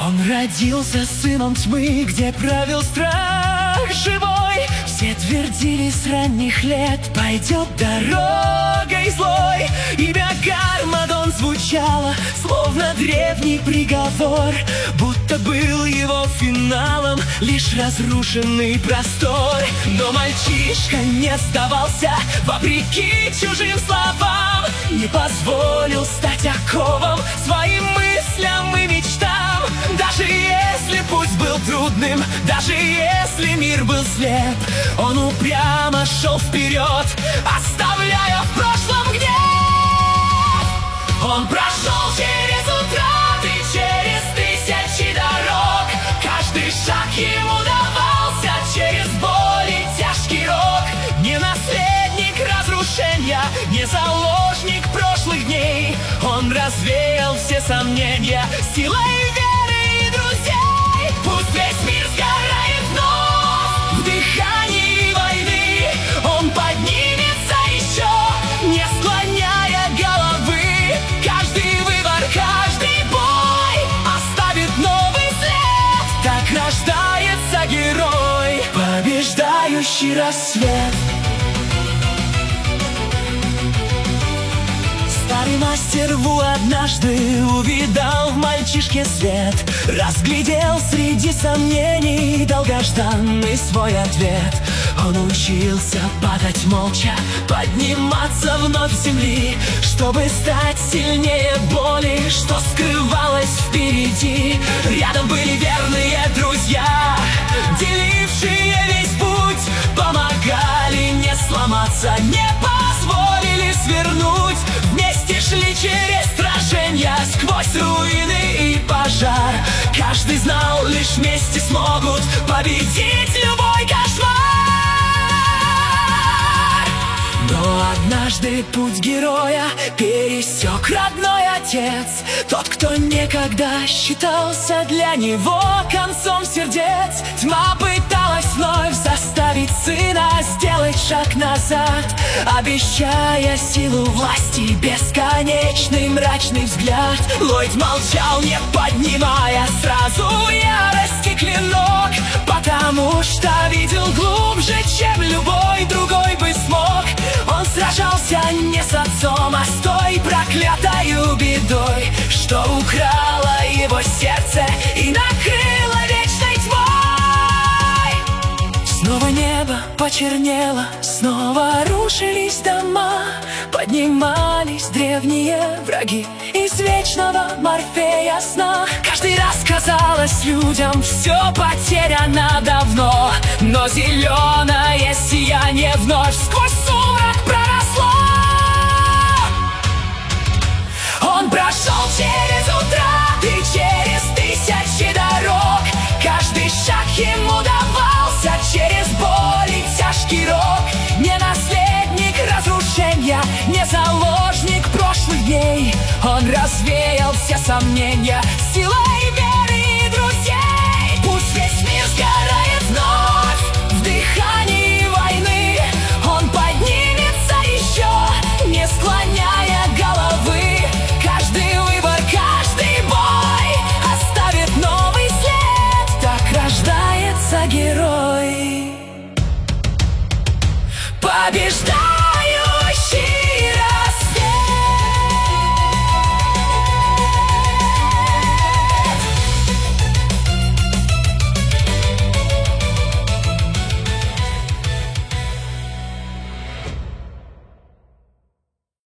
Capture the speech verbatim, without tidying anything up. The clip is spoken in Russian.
Он родился сыном тьмы, где правил страх живой. Все твердили с ранних лет: пойдет дорогой злой. Имя Гармадон звучало, словно древний приговор, будто был его финалом лишь разрушенный простор. Но мальчишка не сдавался, вопреки чужим словам, не позволил стать оковом своим мыслям и мечтам. Даже если путь был трудным, даже если мир был слеп, он упрямо шел вперед, оставляя в прошлом гнев. Он прошел через утраты, через тысячи дорог. Каждый шаг ему давался через боль и тяжкий рок. Не наследник разрушения, не заложник прошлых дней. Он развеял все сомнения силой веры и друзей. Пусть весь мир сгорает вновь в дыхании войны, он поднимется еще, не склоняя головы. Каждый выбор, каждый бой оставит новый след. Так рождается герой, побеждающий рассвет. Старый мастер Ву однажды увидал в мальчишке свет, разглядел среди сомнений долгожданный свой ответ. Он учился падать молча, подниматься вновь с земли, чтобы стать сильнее боли, что скрывалось впереди. Рядом были верные друзья, делившие весь путь, помогали не сломаться, не позволили свернуть. Вместе шли через сражения, сквозь руины и пожар. Каждый знал, лишь вместе смогут победить любой кошмар. Но однажды путь героя пересек родной отец, тот, кто никогда считался для него концом сердец. Тьма пыталась вновь заставить сына сделать шаг назад, обещая силу власти, бесконечный мрачный взгляд. Ллойд молчал, не поднимая сразу ярости клинок, потому что видел глубже, чем любой другой бы смог. Он сражался не с отцом, а с той проклятою бедой, что украла его сердце и накрыла вечной тьмой. Снова небо почернело, снова рушились дома, поднимались древние враги из вечного Морфея сна. Каждый раз казалось людям, все потеряно давно, но зеленое сияние вновь сквозь сумрак проросло. Он прошел через утраты, через тысячи дорог. Каждый шаг ему давался через боль и тяжкий рок. Не наследник разрушения, не заложник прошлых дней. Он развеял все сомнения силой веры и друзей. Пусть весь мир сгорает вновь в дыхании войны, он поднимется еще, не склоняя головы. Каждый выбор, каждый бой оставит новый след. Так рождается герой, побеждает.